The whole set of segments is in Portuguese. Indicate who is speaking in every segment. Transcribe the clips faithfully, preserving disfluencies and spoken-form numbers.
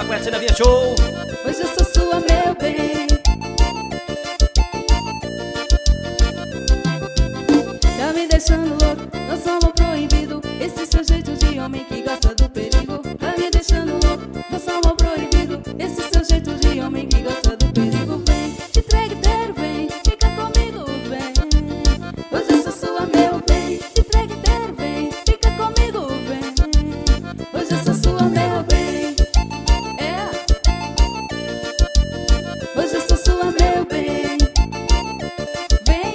Speaker 1: da Quartina Via Show.
Speaker 2: Hoje eu sou sua, meu bem. Tá me deixando louco, nosso amor proibido. Esse seu jeito de homem que gosta do perigo. Tá me deixando louco, nosso amor proibido. Esse seu jeito de homem que gosta do perigo. Vem, te entregue inteiro, vem, fica comigo, vem. Hoje eu sou sua, meu bem. Te entregue inteiro, vem, fica comigo, vem. Hoje eu sou sua, meu bem. É. Hoje eu sou sua, meu bem. Vem.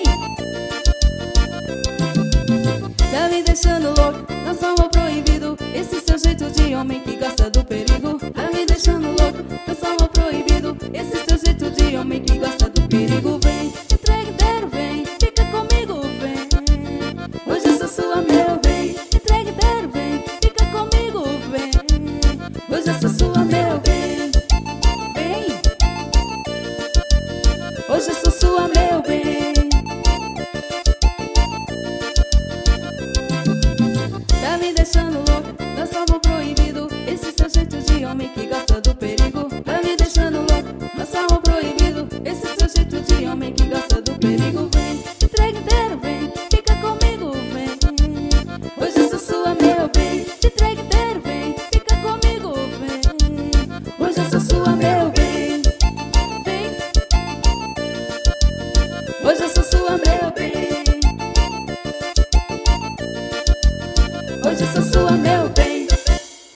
Speaker 2: Tá me deixando louco, nosso amor proibido. Esse seu jeito de homem que gosta do perigo. Tá me